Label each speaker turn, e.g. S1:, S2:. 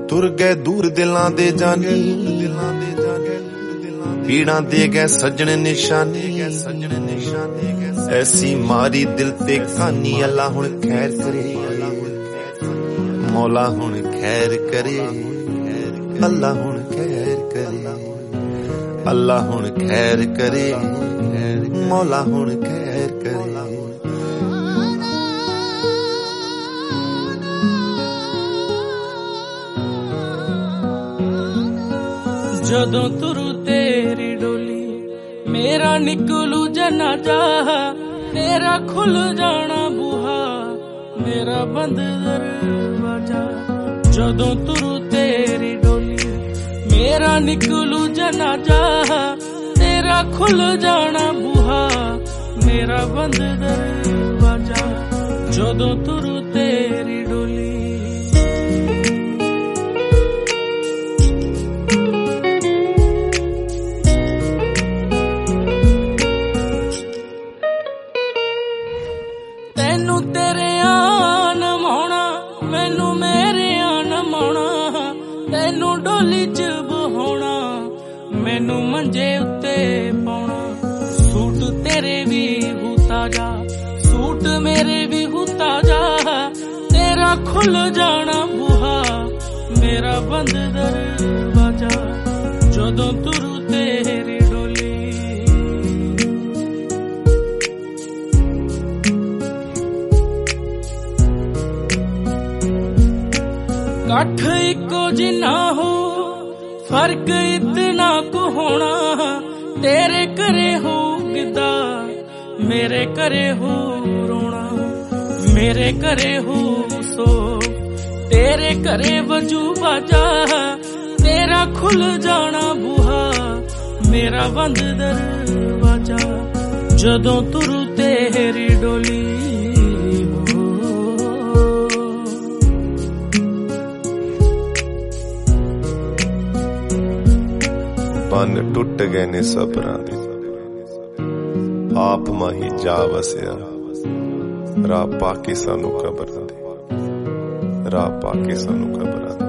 S1: तुर गए दूर दिलां दे जानी, पीड़ां दे गए सजन निशानी, ऐसी मारी दिल ते कहानी। अल्लाह हुण खैर करे, मौला हुण खैर करे, अल्लाह हुण खैर करे, अल्लाह हुण खैर करे, मौला हुण खैर करे।
S2: जदों तुरू तेरी डोली मेरा निकलू जनाजा, तेरा खुल जाना बूहा मेरा बंद दरवाजा। जदों तुरू तेरी डोली मेरा निकलू जनाजा, तेरा खुल जाना बूहा मेरा बंद दरवाजा। जदों तुरू तेरी डोली तेनू तेरे आन माउणा, मैनू मेरे आन माउणा, तेनू डोली च बहाउणा, मैनू मंजे उत्ते पाउणा। सूट तेरे भी हू ताजा, सूट मेरे भी हू ताजा, तेरा खुल जाना बूहा मेरा बंद दरवाजा। जदों तुरू तेरी डोली कठ इको जिन्ना हो, फर्क इतना को होना, तेरे करे हो गिदा मेरे करे हो रोना, मेरे करे हो सो तेरे करे वजू बाजा, तेरा खुल जाना बूहा मेरा बंद दरवाजा। जदों तुरू तेरी डोली
S1: बन टुट गए ने सबरां दे, आप माही जा वसिया, राह पाके सानू कबरां दे, राह पाके सानू कबरां दे।